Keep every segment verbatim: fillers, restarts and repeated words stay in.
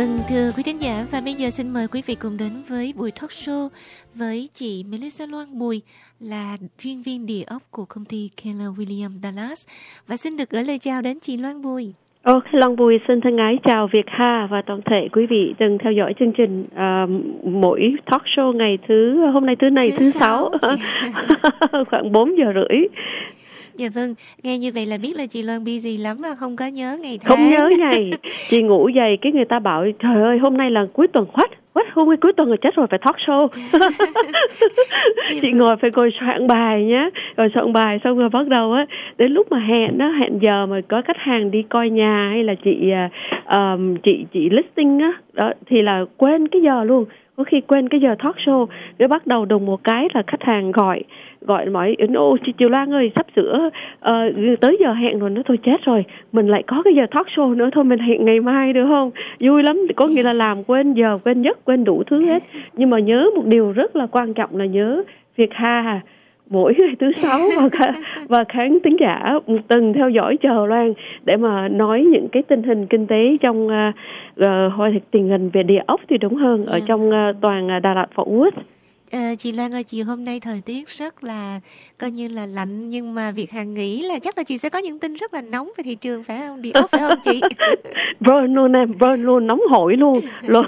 Vâng, thưa quý thính giả, và bây giờ xin mời quý vị cùng đến với buổi talk show với chị Melissa Loan Bùi, là chuyên viên địa ốc của công ty Keller Williams Dallas. Và xin được gửi lời chào đến chị Loan Bùi. Ok, Loan Bùi xin thân ái chào Việt Hà và toàn thể quý vị từng theo dõi chương trình uh, mỗi talk show ngày thứ hôm nay thứ này thứ, thứ sáu, sáu. khoảng bốn giờ rưỡi. Dạ vâng, nghe như vậy là biết là chị Loan busy lắm, là không có nhớ ngày tháng. Không nhớ ngày, chị ngủ dậy cái người ta bảo trời ơi hôm nay là cuối tuần, what? What? Hôm nay cuối tuần rồi, chết rồi, phải talk show. Chị ngồi phải ngồi soạn bài nhé, rồi soạn bài xong rồi bắt đầu á, đến lúc mà hẹn đó, hẹn giờ mà có khách hàng đi coi nhà hay là chị um, chị chị listing á, đó thì là quên cái giờ luôn. Có khi quên cái giờ talk show, rồi bắt đầu đùng một cái là khách hàng gọi gọi mọi ô chị Triều Loan ơi, sắp sửa uh, tới giờ hẹn rồi, nó thôi chết rồi, mình lại có cái giờ talk show nữa, thôi mình hẹn ngày mai được không? Vui lắm, có nghĩa là làm quên giờ, quên giấc, quên đủ thứ hết. Nhưng mà nhớ một điều rất là quan trọng là nhớ Việt Hà mỗi ngày thứ sáu và, khá, và khán thính giả từng theo dõi chờ Loan để mà nói những cái tình hình kinh tế trong uh, uh, tình hình về địa ốc thì đúng hơn, ở trong uh, toàn uh, Đà Lạt Fort Worth. À, chị Loan ơi, chiều hôm nay thời tiết rất là coi như là lạnh, nhưng mà Việt Hà nghĩ là chắc là chị sẽ có những tin rất là nóng về thị trường phải không? Địa ốc phải không chị? Vâng luôn em, vâng luôn, nóng hổi luôn. luôn.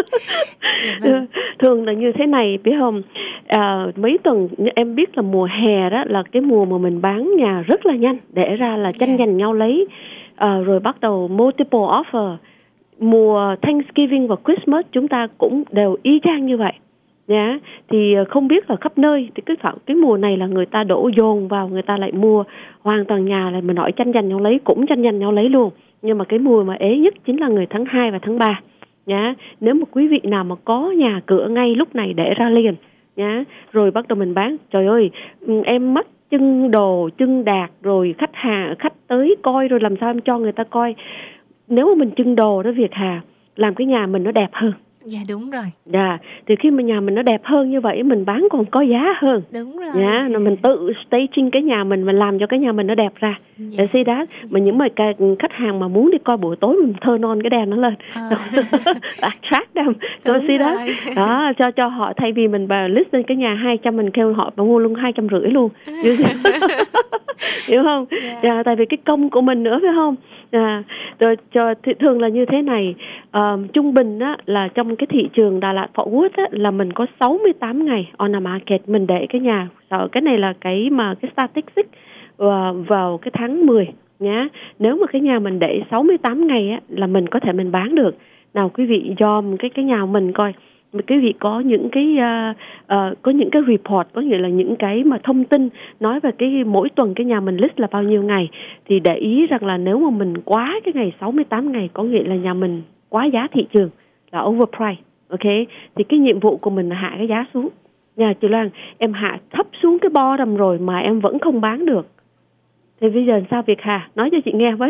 Dạ, vâng. Thường là như thế này biết không? À, mấy tuần em biết là mùa hè đó là cái mùa mà mình bán nhà rất là nhanh, để ra là tranh giành nhau lấy, à, rồi bắt đầu multiple offer. Mùa Thanksgiving và Christmas chúng ta cũng đều y chang như vậy. Nhá, thì không biết là khắp nơi thì cái cái mùa này là người ta đổ dồn vào, người ta lại mua hoàn toàn nhà, là mình nói tranh giành nhau lấy cũng tranh giành nhau lấy luôn. Nhưng mà cái mùa mà ế nhất chính là người tháng hai và tháng ba. Nhá, nếu mà quý vị nào mà có nhà cửa ngay lúc này để ra liền nhá, rồi bắt đầu mình bán. Trời ơi, em mất chân đồ, chân đạt, rồi khách hàng khách tới coi rồi làm sao em cho người ta coi. Nếu mà mình trưng đồ đó Việt Hà, làm cái nhà mình nó đẹp hơn. Dạ đúng rồi. Dạ, thì khi mà nhà mình nó đẹp hơn như vậy, mình bán còn có giá hơn. Đúng rồi. Dạ, rồi mình tự staging cái nhà mình, mình làm cho cái nhà mình nó đẹp ra. Dạ. Để see that. Mà những mà cái khách hàng mà muốn đi coi buổi tối, mình turn on cái đèn nó lên. À. Attract them. Rồi see that. Đó, cho cho họ, thay vì mình bà list lên cái nhà hai trăm, mình kêu họ mua luôn hai trăm rưỡi luôn. Hiểu không? Yeah. Dạ, tại vì cái công của mình nữa phải không? À, rồi cho thường là như thế này, uh, trung bình á, là trong cái thị trường Đà Lạt Fort Worth á, là mình có sáu mươi tám ngày on the market mình để cái nhà. Rồi, cái này là cái mà cái statistics uh, vào cái tháng mười nhá. Nếu mà cái nhà mình để sáu mươi tám ngày á, là mình có thể mình bán được. Nào quý vị dòm cái cái nhà mình coi, quý vị có những cái uh, uh, có những cái report, có nghĩa là những cái mà thông tin nói về cái mỗi tuần cái nhà mình list là bao nhiêu ngày, thì để ý rằng là nếu mà mình quá cái ngày sáu mươi tám ngày, có nghĩa là nhà mình quá giá thị trường, là overprice. Ok, thì cái nhiệm vụ của mình là hạ cái giá xuống. Nhà chị Loan, em hạ thấp xuống cái bottom rồi mà em vẫn không bán được, thì bây giờ sao Việt Hà? Nói cho chị nghe với.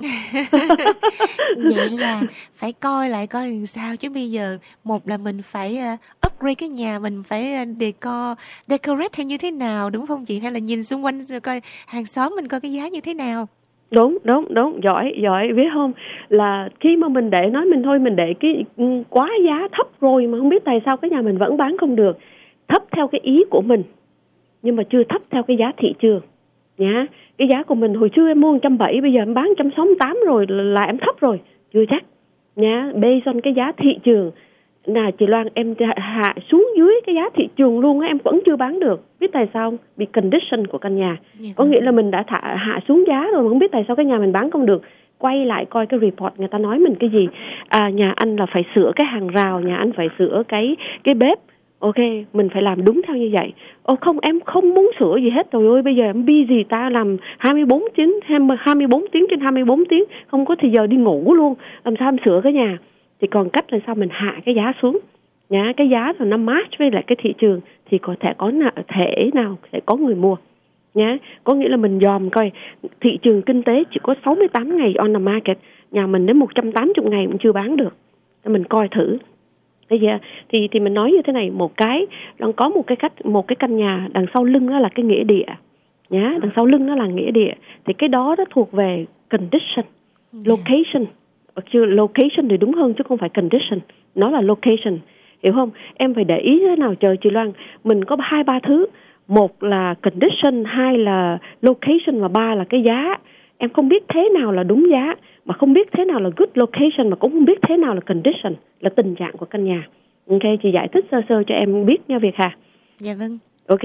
Vậy là phải coi lại coi làm sao, chứ bây giờ một là mình phải uh, upgrade cái nhà, mình phải uh, decor, decorate hay như thế nào, đúng không chị? Hay là nhìn xung quanh rồi coi hàng xóm mình coi cái giá như thế nào. Đúng, đúng, đúng, giỏi, giỏi, biết không? Là khi mà mình để, nói mình thôi, mình để cái quá giá thấp rồi mà không biết tại sao cái nhà mình vẫn bán không được. Thấp theo cái ý của mình, nhưng mà chưa thấp theo cái giá thị trường. Nhá, cái giá của mình hồi xưa em mua một trăm bảy mươi, bây giờ em bán một trăm sáu mươi tám rồi, là em thấp rồi, chưa chắc. Nhá, based on cái giá thị trường. Là chị Loan, em hạ xuống dưới cái giá thị trường luôn á, em vẫn chưa bán được. Biết tại sao không? Vì condition của căn nhà. Yeah. Có nghĩa là mình đã thả, hạ xuống giá rồi mà không biết tại sao cái nhà mình bán không được. Quay lại coi cái report người ta nói mình cái gì. À, nhà anh là phải sửa cái hàng rào, nhà anh phải sửa cái cái bếp. Ok, mình phải làm đúng theo như vậy. Ồ không, em không muốn sửa gì hết. Trời ơi, bây giờ em busy, ta làm hai mươi bốn tiếng, hai mươi bốn tiếng trên hai mươi bốn tiếng, không có thì giờ đi ngủ luôn. Làm sao em sửa cái nhà? Thì còn cách là sao mình hạ cái giá xuống. Nhá, cái giá rồi nó match với lại cái thị trường thì có thể có thể nào sẽ có người mua. Nhá, có nghĩa là mình dòm coi thị trường kinh tế chỉ có sáu mươi tám ngày on the market, nhà mình đến một trăm tám mươi ngày cũng chưa bán được. Mình coi thử. Bây giờ thì thì mình nói như thế này, một cái đang có một cái cách một cái căn nhà đằng sau lưng đó là cái nghĩa địa. Nhá, đằng sau lưng đó là nghĩa địa, thì cái đó nó thuộc về condition, location. Chứ location thì đúng hơn chứ không phải condition. Nó là location, hiểu không? Em phải để ý thế nào trời chị Loan. Mình có hai ba thứ. Một là condition, hai là location và ba là cái giá. Em không biết thế nào là đúng giá, mà không biết thế nào là good location, mà cũng không biết thế nào là condition, là tình trạng của căn nhà. Ok, chị giải thích sơ sơ cho em biết nha Việt Hà. Dạ vâng. Ok,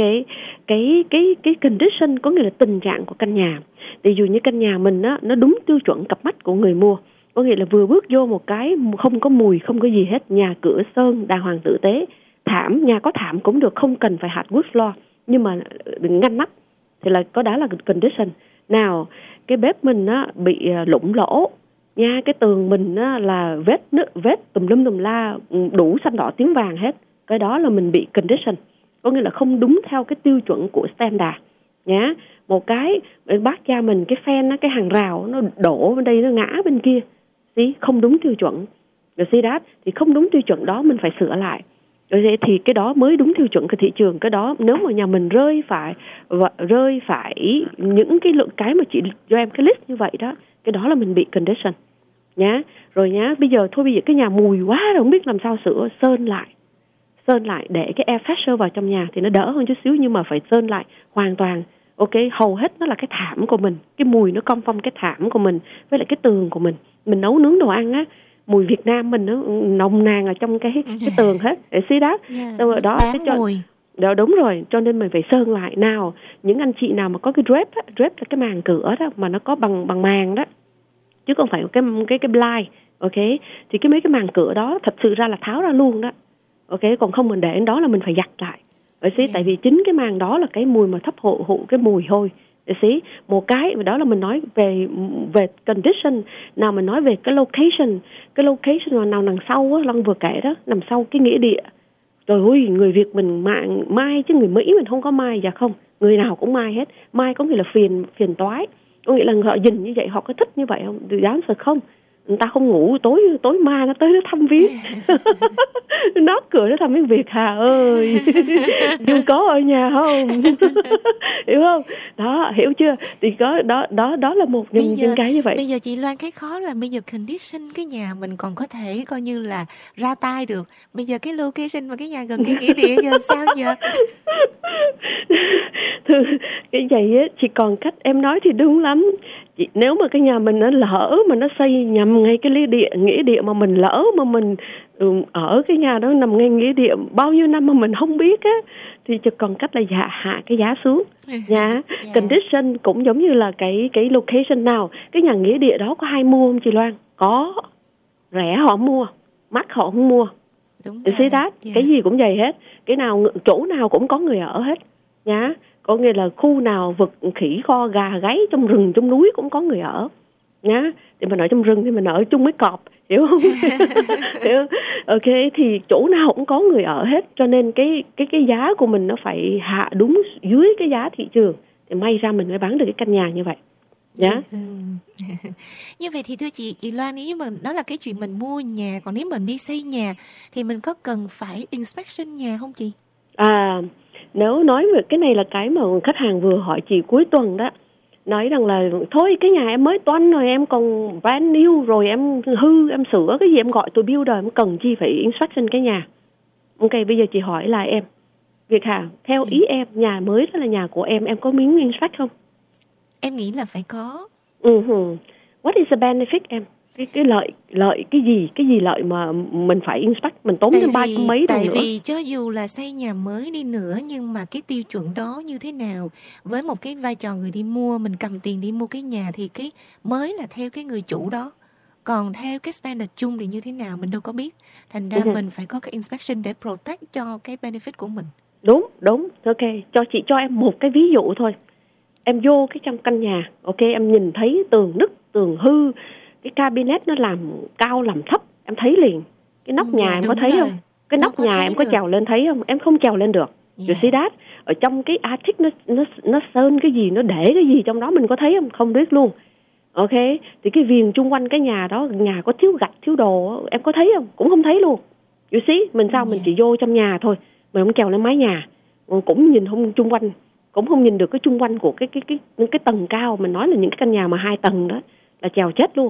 cái cái cái condition có nghĩa là tình trạng của căn nhà. Ví dụ như căn nhà mình á, nó đúng tiêu chuẩn cặp mắt của người mua. Có nghĩa là vừa bước vô một cái không có mùi, không có gì hết, nhà cửa sơn đàng hoàng tử tế, thảm, nhà có thảm cũng được, không cần phải hardwood floor, nhưng mà đừng ngăn nắp thì là có đã là condition. Nào, cái bếp mình á bị lủng lỗ nha, cái tường mình á là vết nước, vết tùm lum tùm la, đủ xanh đỏ tím vàng hết, cái đó là mình bị condition, có nghĩa là không đúng theo cái tiêu chuẩn của standard nhá. Một cái bác cha mình cái fan á, cái hàng rào nó đổ bên đây nó ngã bên kia, thì không đúng tiêu chuẩn. Rồi see that, thì không đúng tiêu chuẩn đó mình phải sửa lại. Rồi thì cái đó mới đúng tiêu chuẩn của thị trường. Cái đó nếu mà nhà mình rơi phải rơi phải những cái lượng cái mà chị cho em cái list như vậy đó, cái đó là mình bị condition nhá. Rồi nhá, bây giờ thôi bây giờ cái nhà mùi quá rồi không biết làm sao sửa, sơn lại. Sơn lại để cái air freshener vào trong nhà thì nó đỡ hơn chút xíu, nhưng mà phải sơn lại hoàn toàn. Ok, hầu hết nó là cái thảm của mình, cái mùi nó cong phong cái thảm của mình với lại cái tường của mình. Mình nấu nướng đồ ăn á, mùi Việt Nam mình nó nồng nàn ở trong cái cái tường hết. Để xí đó. Yeah, Rồi đó cái cho, mùi. Đó đúng rồi, cho nên mình phải sơn lại. Nào, những anh chị nào mà có cái drape á, drape là cái màn cửa đó mà nó có bằng bằng màng đó, chứ không phải cái cái cái blind. Ok, thì cái mấy cái màn cửa đó thật sự ra là tháo ra luôn đó. Ok, còn không mình để đến đó là mình phải giặt lại. Để xí, yeah. Tại vì chính cái màng đó là cái mùi mà thấp hộ hộ cái mùi thôi. Để xí, một cái đó là mình nói về về condition. Nào mình nói về cái location, cái location mà nào đằng sau á, Long vừa kể đó, nằm sau cái nghĩa địa. Trời ơi, người Việt mình mạng mai chứ người Mỹ mình không có mai. Dạ không, người nào cũng mai hết. Mai có nghĩa là phiền phiền toái, có nghĩa là họ dình như vậy, họ có thích như vậy không? Thì dám sợ không. Người ta không ngủ tối tối mai nó tới nó thăm viếng. Nó cửa nó thăm viếng Việt Hà ơi. Dương có ở nhà không? Hiểu không? Đó, hiểu chưa? Thì có đó đó đó là một những, những cái như vậy. Bây giờ chị Loan cái khó là bây giờ condition cái nhà mình còn có thể coi như là ra tay được. Bây giờ cái location mà cái nhà gần cái nghĩa địa giờ sao giờ? Thưa, cái vậy á, chỉ còn cách em nói thì đúng lắm. Chị, nếu mà cái nhà mình nó lỡ mà nó xây nhằm ngay cái lý địa, nghĩa địa mà mình lỡ mà mình ừ, ở cái nhà đó nằm ngay nghĩa địa bao nhiêu năm mà mình không biết á, thì chỉ còn cách là hạ, hạ cái giá xuống nha. Yeah. Condition cũng giống như là cái cái location. Nào, cái nhà nghĩa địa đó có ai mua không chị Loan? Có. Rẻ họ mua, mắc họ không mua. Đúng rồi. See that? Yeah. Cái gì cũng vậy hết. Cái nào chỗ nào cũng có người ở hết nhá. Có nghĩa là khu nào vực khỉ kho gà gáy trong rừng trong núi cũng có người ở nhá. Thì mình ở trong rừng thì mình ở chung với cọp, hiểu không? Hiểu? Ok, thì chỗ nào cũng có người ở hết, cho nên cái cái cái giá của mình nó phải hạ đúng dưới cái giá thị trường thì may ra mình mới bán được cái căn nhà như vậy nhá. Yeah. Ừ. Như vậy thì thưa chị chị Loan, nếu mà đó là cái chuyện mình mua nhà, còn nếu mình đi xây nhà thì mình có cần phải inspection nhà không chị? À, nếu nói về cái này là cái mà khách hàng vừa hỏi chị cuối tuần đó, nói rằng là thôi cái nhà em mới toanh rồi, em còn brand new rồi, em hư em sửa cái gì em gọi tôi builder, em cần chi phải inspection cái nhà. Ok, bây giờ chị hỏi lại em Việt Hà, theo ý em nhà mới đó là nhà của em, em có miếng inspect không? Em nghĩ là phải có. Uh-huh. What is the benefit em? Cái cái lợi lợi cái gì cái gì lợi mà mình phải inspect, mình tốn thêm ba trăm mấy đồng nữa. Tại vì cho dù là xây nhà mới đi nữa, nhưng mà cái tiêu chuẩn đó như thế nào, với một cái vai trò người đi mua, mình cầm tiền đi mua cái nhà thì cái mới là theo cái người chủ đó, còn theo cái standard chung thì như thế nào mình đâu có biết. Thành ra uh-huh. mình phải có cái inspection để protect cho cái benefit của mình. Đúng đúng. Ok, cho chị cho em một cái ví dụ thôi. Em vô cái trong căn nhà, ok, em nhìn thấy tường nứt, tường hư, cái cabinet nó làm cao làm thấp, em thấy liền. Cái nóc dạ, nhà em có thấy rồi. Không? Cái nóc nhà em có được. Trèo lên thấy không? Em không trèo lên được. Rồi see that? Ở trong cái attic nó nó nó sơn cái gì, nó để cái gì trong đó mình có thấy không? Không biết luôn. Ok, thì cái viền chung quanh cái nhà đó, nhà có thiếu gạch, thiếu đồ, em có thấy không? Cũng không thấy luôn. You see? Mình sao yeah. mình chỉ vô trong nhà thôi, mình không trèo lên mái nhà, cũng nhìn không chung quanh, cũng không nhìn được cái chung quanh của cái cái cái cái, cái tầng cao. Mình nói là những cái căn nhà mà hai tầng đó là trèo chết luôn.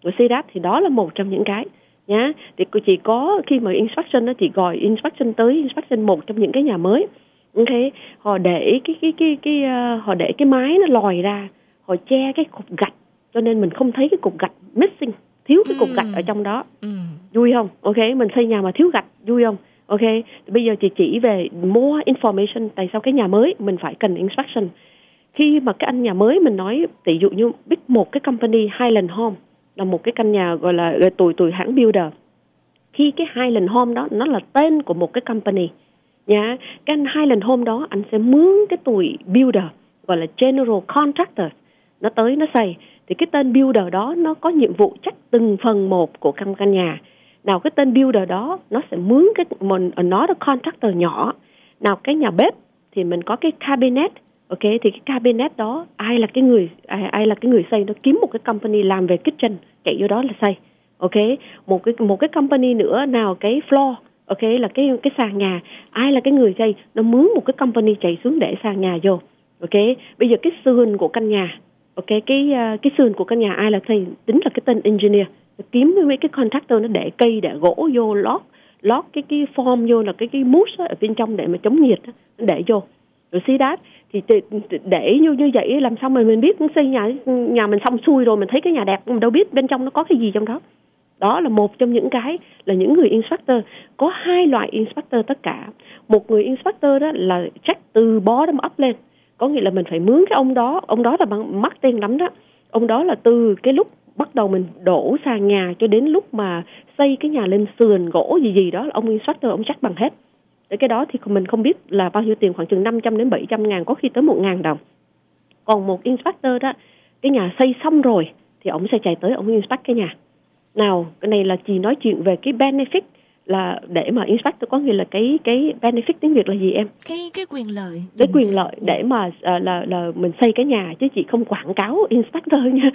Rồi see that, thì đó là một trong những cái nhá. Thì chị có khi mà inspection đó, chị gọi inspection tới inspection một trong những cái nhà mới. Ok, họ để cái cái cái cái uh, họ để cái mái nó lòi ra, họ che cái cục gạch, cho nên mình không thấy cái cục gạch missing, thiếu cái cục gạch ở trong đó. Ừ. Vui không? Ok, mình xây nhà mà thiếu gạch, vui không? Ok, bây giờ chị chỉ về more information tại sao cái nhà mới mình phải cần inspection. Khi mà cái anh nhà mới mình nói, ví dụ như biết một cái company Highland Home là một cái căn nhà gọi là tuổi tuổi hãng builder. Khi cái Highland Home đó nó là tên của một cái company nha, cái anh Highland Home đó anh sẽ mướn cái tuổi builder gọi là general contractor, nó tới nó xây. Thì cái tên builder đó nó có nhiệm vụ chắc từng phần một của căn căn nhà. Nào cái tên builder đó nó sẽ mướn cái mình nó là contractor nhỏ. Nào cái nhà bếp thì mình có cái cabinet. Ok, thì cái cabinet đó ai là cái người ai, ai là cái người xây, nó kiếm một cái company làm về kitchen chạy vô đó là xây. Ok, một cái một cái company nữa nào cái floor, ok, là cái cái sàn nhà, ai là cái người xây, nó mướn một cái company chạy xuống để sàn nhà vô. Ok, bây giờ cái sườn của căn nhà, ok, cái cái sườn của căn nhà ai là xây, tính là cái tên engineer, kiếm mấy cái contractor nó để cây để gỗ vô lót lót cái cái form vô là cái cái mousse ở bên trong để mà chống nhiệt đó, để vô. Rồi see that, thì để như như vậy làm sao mà mình biết xây nhà nhà mình xong xuôi rồi mình thấy cái nhà đẹp, mình đâu biết bên trong nó có cái gì trong đó. Đó là một trong những cái là những người inspector. Có hai loại inspector tất cả. Một người inspector đó là check từ bottom up lên, có nghĩa là mình phải mướn cái ông đó, ông đó là bằng mắc tiền lắm đó. Ông đó là từ cái lúc bắt đầu mình đổ sàn nhà cho đến lúc mà xây cái nhà lên sườn gỗ gì gì đó, ông inspector ông check bằng hết. Cái đó thì mình không biết là bao nhiêu tiền, khoảng chừng năm trăm đến bảy trăm ngàn, có khi tới một ngàn đồng. Còn một inspector đó, cái nhà xây xong rồi thì ông sẽ chạy tới ông inspect cái nhà. Nào, cái này là chị nói chuyện về cái benefit, là để mà inspect có nghĩa là cái cái benefit tiếng Việt là gì em? Cái cái quyền lợi. Cái quyền lợi để mà uh, là là mình xây cái nhà, chứ chị không quảng cáo inspector nha.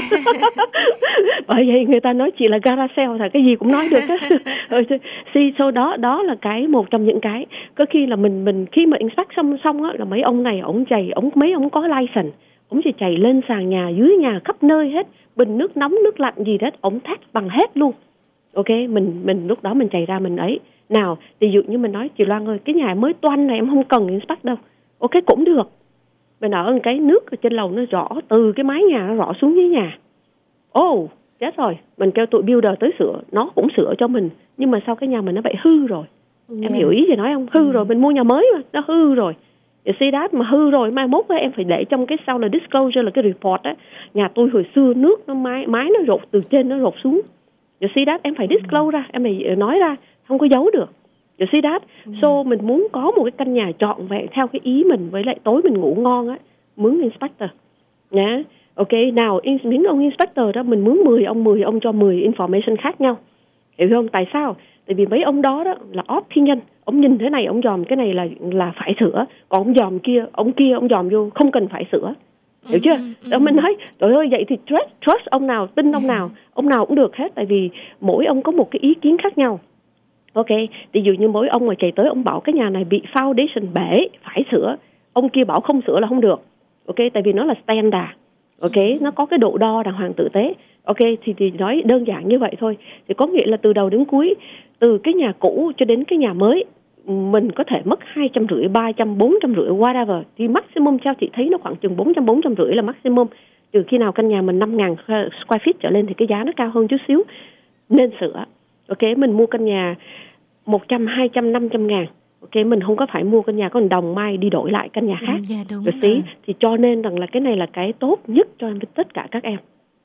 Bởi vậy người ta nói chị là garage sale là cái gì cũng nói được á. See, so đó đó là cái một trong những cái có khi là mình mình khi mà inspect xong xong á là mấy ông này ổng chạy, ổng mấy ông có license, ổng chỉ chạy lên sàn nhà, dưới nhà, khắp nơi hết, bình nước nóng nước lạnh gì đó ổng test bằng hết luôn. Ok, mình mình lúc đó mình chạy ra mình ấy. Nào, ví dụ như mình nói chị Loan ơi, cái nhà mới toanh này em không cần inspect đâu. Ok, cũng được. Mình ở cái nước ở trên lầu nó rõ từ cái mái nhà nó rõ xuống dưới nhà. Ồ, oh, chết rồi, mình kêu tụi builder tới sửa, nó cũng sửa cho mình, nhưng mà sao cái nhà mình nó bị hư rồi. Yeah. Em hiểu ý gì nói không? Hư yeah. rồi, mình mua nhà mới mà, nó hư rồi. You see that, mà hư rồi, mai mốt đó, em phải để trong cái sau là disclosure là cái report á. Nhà tôi hồi xưa nước nó mái, mái nó rột từ trên nó rột xuống. You see that, em phải disclose ra, em phải nói ra, không có giấu được. You see that, yeah. So mình muốn có một cái căn nhà trọn vẹn theo cái ý mình, với lại tối mình ngủ ngon á, mướn inspector nhá. Yeah. Ok, nào những ông inspector đó mình mướn mười ông, mười ông cho mười information khác nhau. Hiểu không? Tại sao? Tại vì mấy ông đó đó là opinion, ông nhìn thế này ông dòm cái này là là phải sửa, còn ông dòm kia, ông kia ông dòm vô không cần phải sửa. Hiểu chưa? Đó mình nói, trời ơi vậy thì trust, trust ông nào, tin ông nào, ông nào cũng được hết, tại vì mỗi ông có một cái ý kiến khác nhau. Ok, ví dụ như mỗi ông mà chạy tới ông bảo cái nhà này bị foundation bể, phải sửa, ông kia bảo không sửa là không được. Ok, tại vì nó là standard. Ok, nó có cái độ đo đàng hoàng tử tế. Ok, thì, thì nói đơn giản như vậy thôi. Thì có nghĩa là từ đầu đến cuối, từ cái nhà cũ cho đến cái nhà mới, mình có thể mất hai trăm rưỡi, ba trăm, bốn trăm rưỡi, whatever. Thì maximum theo chị thấy nó khoảng chừng bốn trăm, bốn trăm rưỡi là maximum. Trừ khi nào căn nhà mình năm ngàn square feet trở lên thì cái giá nó cao hơn chút xíu. Nên sửa. Ok, mình mua căn nhà một trăm, hai trăm, năm trăm ngàn. Ok, mình không có phải mua căn nhà có một đồng mai đi đổi lại căn nhà khác. Dạ, đúng rồi xí. Thì cho nên rằng là cái này là cái tốt nhất cho tất cả các em.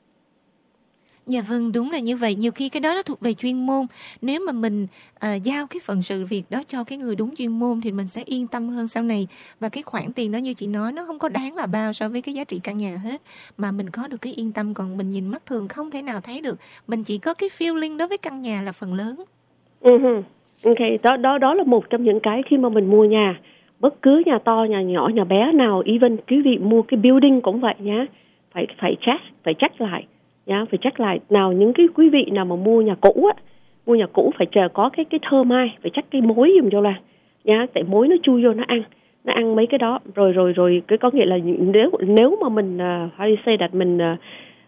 Dạ vâng, đúng là như vậy. Nhiều khi cái đó nó thuộc về chuyên môn. Nếu mà mình uh, giao cái phần sự việc đó cho cái người đúng chuyên môn thì mình sẽ yên tâm hơn sau này. Và cái khoản tiền đó như chị nói, nó không có đáng là bao so với cái giá trị căn nhà hết. Mà mình có được cái yên tâm, còn mình nhìn mắt thường không thể nào thấy được. Mình chỉ có cái feeling đối với căn nhà là phần lớn. Uh-huh. Ok, đó, đó, đó là một trong những cái khi mà mình mua nhà. Bất cứ nhà to, nhà nhỏ, nhà bé nào, even quý vị mua cái building cũng vậy nhá. Phải, phải check, phải check lại. Nhá, phải check lại. Nào những cái quý vị nào mà mua nhà cũ á, mua nhà cũ phải chờ có cái cái thơ mai, phải check cái mối dùm cho là nhá, tại mối nó chui vô nó ăn, nó ăn mấy cái đó, rồi rồi rồi cái có nghĩa là nếu nếu mà mình uh, how do you say that mình uh,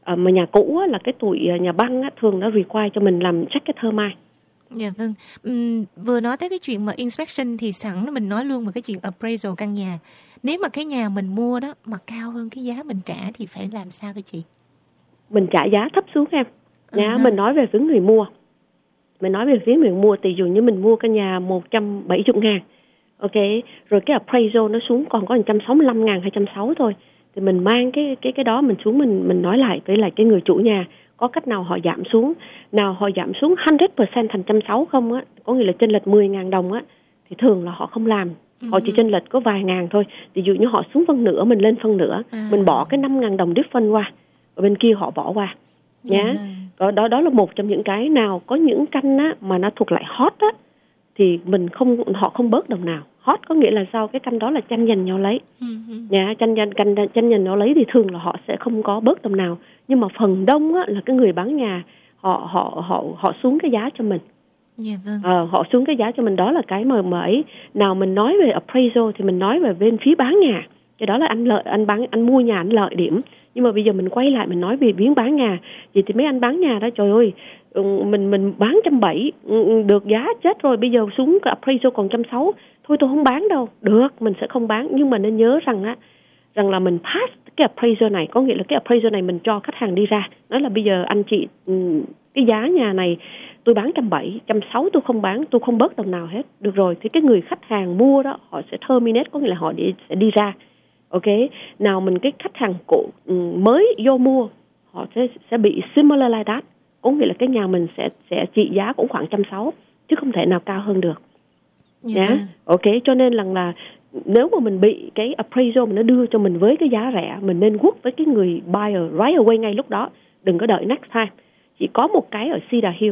uh, mà nhà cũ á, là cái tuổi nhà băng á, thường nó require cho mình làm check cái thermite. Dạ vâng. Uhm, vừa nói tới cái chuyện mà inspection thì sẵn mình nói luôn về cái chuyện appraisal căn nhà. Nếu mà cái nhà mình mua đó mà cao hơn cái giá mình trả thì phải làm sao đó chị? Mình trả giá thấp xuống em. Nha, uh-huh. Mình nói về phía người mua. Mình nói về phía người mua, tỷ dụ như mình mua căn nhà một trăm bảy mươi ngàn. Ok, rồi cái appraisal nó xuống còn có một trăm sáu mươi lăm ngàn, hai trăm sáu mươi thôi. Thì mình mang cái cái cái đó mình xuống, mình mình nói lại với lại cái người chủ nhà có cách nào họ giảm xuống, nào họ giảm xuống một trăm phần trăm thành một trăm sáu mươi không á, có nghĩa là chênh lệch mười ngàn đồng á, thì thường là họ không làm. Họ chỉ chênh lệch có vài ngàn thôi. Ví dụ như họ xuống phân nửa, mình lên phân nửa, à. mình bỏ cái năm ngàn đồng difference qua, ở bên kia họ bỏ qua. Nhá. Yeah. Đó, đó đó là một trong những cái. Nào có những căn á mà nó thuộc lại hot á thì mình không họ không bớt đồng nào. Hot có nghĩa là sao? Cái căn đó là tranh giành nhau lấy. Nhá, yeah, tranh giành tranh, tranh giành nhau lấy thì thường là họ sẽ không có bớt đồng nào. Nhưng mà phần đông á là cái người bán nhà họ họ họ họ xuống cái giá cho mình. Yeah, vâng. Ờ, họ xuống cái giá cho mình, đó là cái mà mà ấy. Nào mình nói về appraisal thì mình nói về bên phía bán nhà. Cái đó là anh lợi anh bán anh mua nhà anh lợi điểm. Nhưng mà bây giờ mình quay lại mình nói về biến bán nhà. Vậy thì mấy anh bán nhà đó, trời ơi, mình mình bán một trăm bảy mươi được giá chết rồi, bây giờ xuống cái appraisal còn một trăm sáu mươi. Thôi tôi không bán đâu. Được, mình sẽ không bán, nhưng mà nên nhớ rằng á rằng là mình pass cái appraisal này, có nghĩa là cái appraisal này mình cho khách hàng đi ra. Nói là bây giờ anh chị cái giá nhà này tôi bán một trăm bảy mươi, một trăm sáu mươi tôi không bán, tôi không bớt đồng nào hết. Được rồi, thì cái người khách hàng mua đó họ sẽ terminate, có nghĩa là họ đi, sẽ đi ra. Ok, nào mình cái khách hàng cũ mới vô mua họ sẽ sẽ bị similar like that, có nghĩa là cái nhà mình sẽ sẽ trị giá cũng khoảng một trăm sáu mươi chứ không thể nào cao hơn được. Nhá. Yeah. Ok, cho nên là là nếu mà mình bị cái appraisal mà nó đưa cho mình với cái giá rẻ, mình nên work với cái người buyer right away ngay lúc đó, đừng có đợi next time. Chỉ có một cái ở Cedar Hill,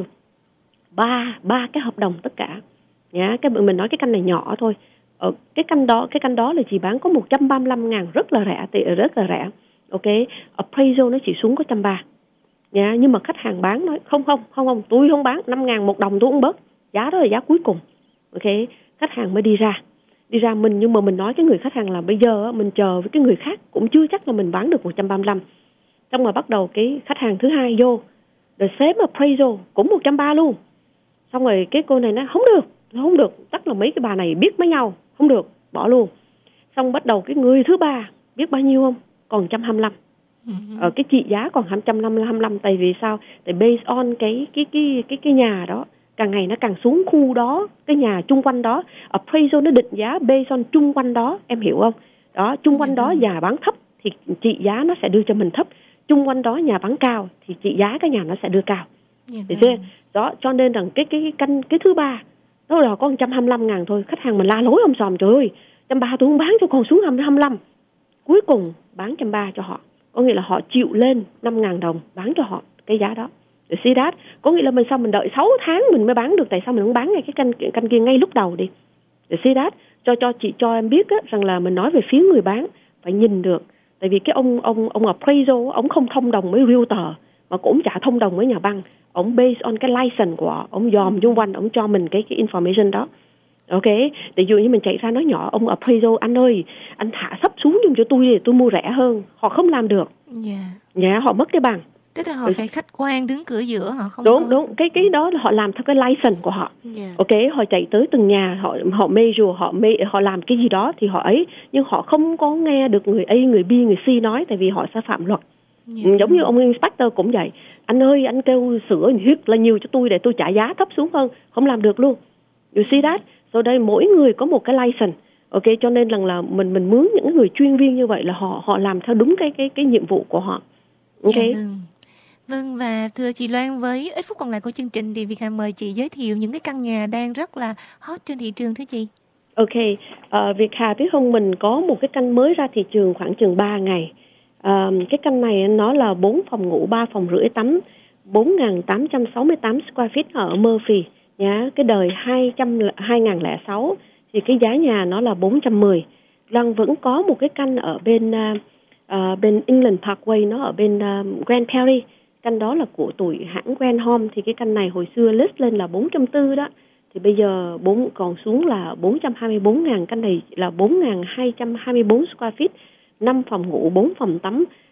ba ba cái hợp đồng tất cả. Nhá, cái mình nói cái căn này nhỏ thôi. Ở cái căn đó cái căn đó là chỉ bán có một trăm ba mươi lăm ngàn, rất là rẻ, tỷ rất là rẻ. Ok, appraisal nó chỉ xuống có một trăm ba mươi. Nhá, nhưng mà khách hàng bán nói không không không không, tôi không bán, năm ngàn một đồng tôi không bớt. Giá đó là giá cuối cùng. Ok, khách hàng mới đi ra. Đi ra mình, nhưng mà mình nói cái người khách hàng là bây giờ mình chờ với cái người khác cũng chưa chắc là mình bán được một trăm ba mươi lăm. Xong rồi bắt đầu cái khách hàng thứ hai vô, the same appraisal cũng một trăm ba mươi luôn. Xong rồi cái cô này nói không được, không được, chắc là mấy cái bà này biết với nhau, không được, bỏ luôn. Xong bắt đầu cái người thứ ba biết bao nhiêu không? Còn một trăm hai mươi lăm. Uh-huh. Ờ, cái trị giá còn hai trăm hai mươi lăm. Tại vì sao? Tại based on cái cái cái cái cái nhà đó, càng ngày nó càng xuống khu đó, cái nhà chung quanh đó, appraisal nó định giá based on chung quanh đó, em hiểu không? Đó, chung quanh đó nhà bán thấp thì trị giá nó sẽ đưa cho mình thấp, chung quanh đó nhà bán cao thì trị giá cái nhà nó sẽ đưa cao. Được chưa? Đó, cho nên rằng cái cái cái căn cái thứ ba đó là có một trăm hai mươi lăm ngàn thôi, khách hàng mình la lối om sòm, trời ơi, một trăm ba mươi tôi không bán cho, còn xuống hai mươi lăm. Cuối cùng bán một trăm ba mươi cho họ, có nghĩa là họ chịu lên năm ngàn đồng bán cho họ cái giá đó. Để see that, có nghĩa là mình sao mình đợi sáu tháng mình mới bán được, tại sao mình không bán ngay cái căn căn kia ngay lúc đầu đi. Để see that, cho cho chị cho em biết á, rằng là mình nói về phía người bán phải nhìn được, tại vì cái ông ông ông appraisal ông không thông đồng với realtor mà cũng chả thông đồng với nhà băng, ông based on cái license của ông dòm xung quanh, ông cho mình cái cái information đó. Ok, ví dụ như mình chạy ra nói nhỏ ông appraisal, anh ơi anh thả sấp xuống giùm cho tôi để tôi mua rẻ hơn, họ không làm được. Dạ. Yeah. Dạ, họ mất cái bằng. Tức là họ phải khách quan đứng cửa giữa, họ không đúng có... đúng cái cái đó là họ làm theo cái license của họ. Yeah. Ok, họ chạy tới từng nhà, họ họ measure, họ họ làm cái gì đó thì họ ấy, nhưng họ không có nghe được người A, người B, người C nói, tại vì họ sẽ phạm luật. Yeah. Giống như ông inspector cũng vậy, anh ơi anh kêu sửa rất là nhiều cho tôi để tôi trả giá thấp xuống hơn, không làm được luôn. You see that? So đây mỗi người có một cái license. Ok, cho nên rằng là mình mình mướn những người chuyên viên như vậy là họ họ làm theo đúng cái cái cái nhiệm vụ của họ. Ok. Yeah, vâng. Vâng, và thưa chị Loan, với ít phút còn lại của chương trình thì Việt Hà mời chị giới thiệu những cái căn nhà đang rất là hot trên thị trường thưa chị. Ok, uh, Việt Hà biết không, mình có một cái căn mới ra thị trường khoảng chừng ba ngày. Uh, cái căn này nó là bốn phòng ngủ, ba phòng rưỡi tắm, bốn nghìn tám trăm sáu mươi tám square feet ở Murphy. Nhá, cái đời hai trăm hai nghìn lẻ sáu thì cái giá nhà nó là bốn trăm mười. Loan vẫn có một cái căn ở bên uh, uh, bên England Parkway, nó ở bên uh, Grand Prairie. Căn đó là của tuổi hãng Grand Home, thì cái căn này hồi xưa list lên là bốn trăm bốn mươi đó, thì bây giờ bốn còn xuống là bốn trăm hai mươi bốn ngàn. Căn này là bốn nghìn hai trăm hai mươi bốn square feet, năm phòng ngủ, bốn phòng tắm,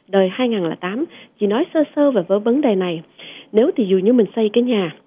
đời hai không không tám. Chị nói sơ sơ về với vấn đề này. Nếu thì dù như mình xây cái nhà,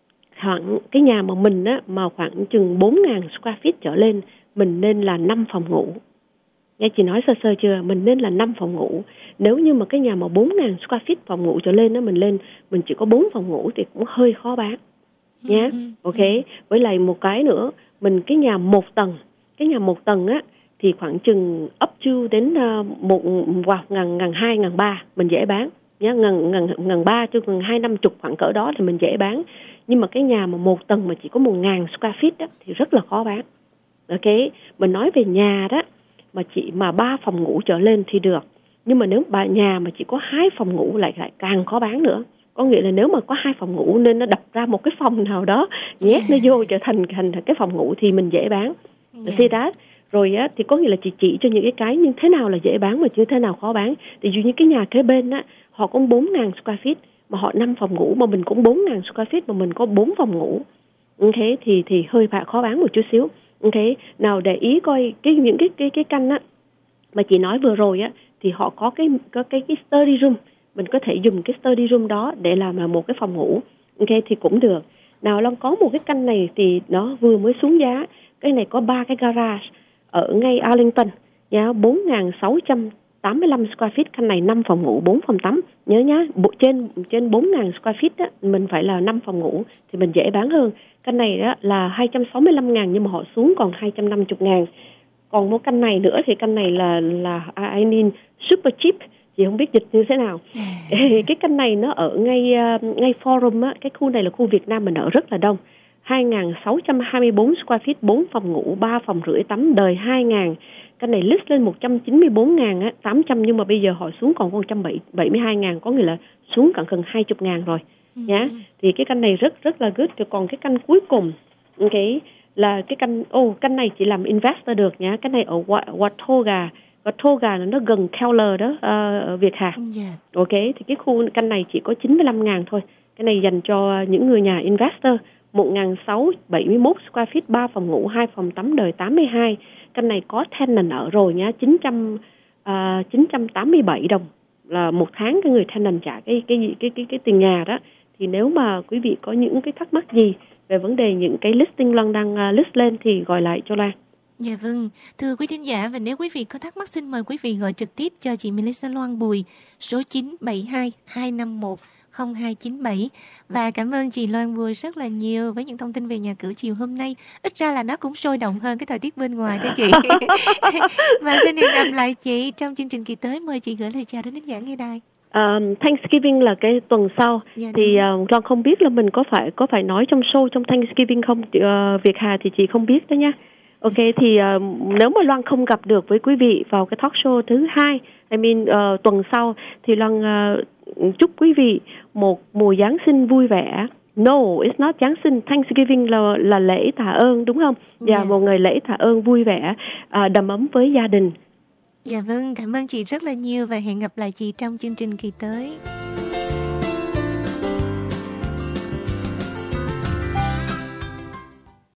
khoảng cái nhà mà mình á, mà khoảng chừng bốn nghìn square feet trở lên, mình nên là năm phòng ngủ. Nghe chị nói sơ sơ chưa? Mình nên là năm phòng ngủ. Nếu như mà cái nhà mà bốn nghìn square feet phòng ngủ trở lên đó, mình lên mình chỉ có bốn phòng ngủ thì cũng hơi khó bán nhé. Ok. Với lại một cái nữa, mình cái nhà một tầng, cái nhà một tầng á thì khoảng chừng up to đến uh, một wow, ngàn ngàn hai ngàn ba mình dễ bán nhé, ngàn ngàn ngàn ba cho ngàn hai năm chục khoảng cỡ đó thì mình dễ bán. Nhưng mà cái nhà mà một tầng mà chỉ có một ngàn square feet đó thì rất là khó bán. Ok. Mình nói về nhà đó mà chỉ mà ba phòng ngủ trở lên thì được. Nhưng mà nếu bà nhà mà chỉ có hai phòng ngủ lại lại càng khó bán nữa. Có nghĩa là nếu mà có hai phòng ngủ nên nó đập ra một cái phòng nào đó, nhét nó vô trở thành thành cái phòng ngủ thì mình dễ bán. See that? Rồi á thì có nghĩa là chị chỉ cho những cái cái như thế nào là dễ bán mà như thế nào khó bán. Thì dụ như cái nhà kế bên á, họ có bốn nghìn square feet mà họ năm phòng ngủ, mà mình cũng bốn nghìn square feet mà mình có bốn phòng ngủ. Ok, thì thì hơi khó bán một chút xíu. Ok, nào để ý coi cái những cái cái cái căn á mà chị nói vừa rồi á thì họ có cái có cái cái study room, mình có thể dùng cái study room đó để làm là một cái phòng ngủ. Ok, thì cũng được. Nào Long có một cái căn này thì nó vừa mới xuống giá. Cái này có ba cái garage ở ngay Arlington, giá bốn nghìn sáu trăm tám mươi lăm square feet, căn này năm phòng ngủ, bốn phòng tắm. Nhớ nhá, trên trên bốn nghìn square feet á, mình phải là năm phòng ngủ thì mình dễ bán hơn. Căn này á là hai trăm sáu mươi lăm ngàn nhưng mà họ xuống còn hai trăm năm mươi ngàn. Còn một căn này nữa thì căn này là là I mean super cheap, chị không biết dịch như thế nào. Cái căn này nó ở ngay ngay Forum á, cái khu này là khu Việt Nam mình ở rất là đông. hai nghìn sáu trăm hai mươi bốn square feet, bốn phòng ngủ, ba phòng rưỡi tắm, đời hai nghìn. Căn này list lên một trăm chín mươi bốn nghìn tám trăm nhưng mà bây giờ họ xuống còn một trăm bảy mươi hai nghìn, có nghĩa là xuống cận gần hai mươi ngàn rồi nhá. Ừ. Thì cái căn này rất rất là good. Còn cái căn cuối cùng cái là cái căn ô oh, căn này chỉ làm investor được nhá. Cái này ở Watauga, Watauga nó gần Keller đó, uh, ở Việt Hà. Yeah. Ok, thì cái khu căn này chỉ có chín mươi lăm ngàn thôi. Cái này dành cho những người nhà investor. một nghìn sáu trăm bảy mươi mốt square feet, ba phòng ngủ, hai phòng tắm, đời tám mươi hai. Căn này có tenant ở rồi nhá, chín trăm tám mươi bảy đồng là một tháng cái người tenant trả cái cái cái cái cái tiền nhà đó. Thì nếu mà quý vị có những cái thắc mắc gì về vấn đề những cái listing Loan đang uh, list lên thì gọi lại cho Loan. Dạ vâng, thưa quý thính giả, và nếu quý vị có thắc mắc xin mời quý vị gọi trực tiếp cho chị Melissa Loan Bùi số chín bảy hai hai năm một không hai chín bảy. Và cảm ơn chị Loan Bùi rất là nhiều với những thông tin về nhà cửa chiều hôm nay. Ít ra là nó cũng sôi động hơn cái thời tiết bên ngoài đó chị. Và xin hẹn gặp lại chị trong chương trình kỳ tới. Mời chị gửi lời chào đến khán giả nghe đài. Um, Thanksgiving là cái tuần sau. Dạ, thì uh, Loan không biết là mình có phải có phải nói trong show trong Thanksgiving không, uh, Việt Hà thì chị không biết đó nha. Ok, thì uh, nếu mà Loan không gặp được với quý vị vào cái talk show thứ hai, I mean uh, tuần sau, thì Loan uh, chúc quý vị một mùa Giáng sinh vui vẻ. No, it's not Giáng sinh. Thanksgiving là là lễ tạ ơn, đúng không? Và yeah. một ngày lễ tạ ơn vui vẻ, uh, đầm ấm với gia đình. Dạ vâng, cảm ơn chị rất là nhiều và hẹn gặp lại chị trong chương trình kỳ tới.